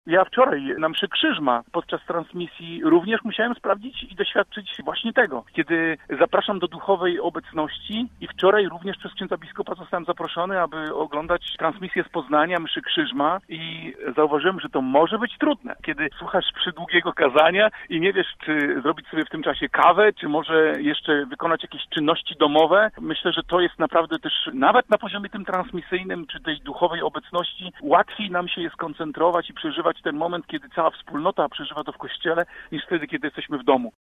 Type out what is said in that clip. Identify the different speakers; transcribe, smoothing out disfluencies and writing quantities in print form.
Speaker 1: Ja wczoraj na mszy Krzyżma podczas transmisji również musiałem sprawdzić i doświadczyć właśnie tego, kiedy zapraszam do duchowej obecności i wczoraj również przez księdza biskupa zostałem zaproszony, aby oglądać transmisję z Poznania mszy Krzyżma i zauważyłem, że to może być trudne, kiedy słuchasz przydługiego kazania i nie wiesz, czy zrobić sobie w tym czasie kawę, czy może jeszcze wykonać jakieś czynności domowe. Myślę, że to jest naprawdę też nawet na poziomie tym transmisyjnym, czy tej duchowej obecności łatwiej nam się je skoncentrować i przeżywać ten moment, kiedy cała wspólnota przeżywa to w kościele, niż wtedy, kiedy jesteśmy w domu.